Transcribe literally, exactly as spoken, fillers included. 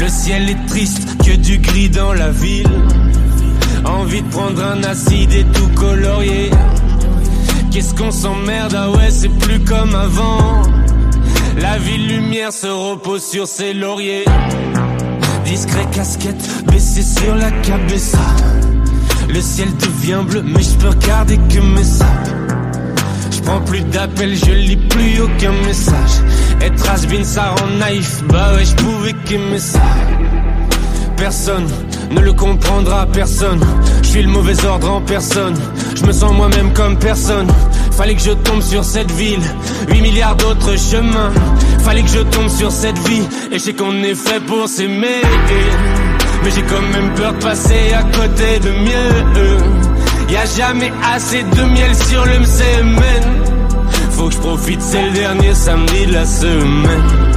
Le ciel est triste, que du gris dans la ville. Envie de prendre un acide et tout colorier. Qu'est-ce qu'on s'emmerde, ah ouais c'est plus comme avant. La ville lumière se repose sur ses lauriers. Discret casquette baissée sur la cabeza. Le ciel devient bleu mais je peux regarder que mes sacs. Je prends plus d'appels, je lis plus aucun message. Être has-been ça rend naïf, bah ouais je pouvais qu'aimer ça. Personne ne le comprendra, personne. Je suis le mauvais ordre en personne. Je me sens moi-même comme personne. Fallait que je tombe sur cette ville, huit milliards d'autres chemins. Fallait que je tombe sur cette vie. Et je sais qu'on est fait pour s'aimer, mais j'ai quand même peur de passer à côté de mieux. Y'a jamais assez de miel sur le M C M N. Faut que je profite, c'est le dernier samedi de la semaine.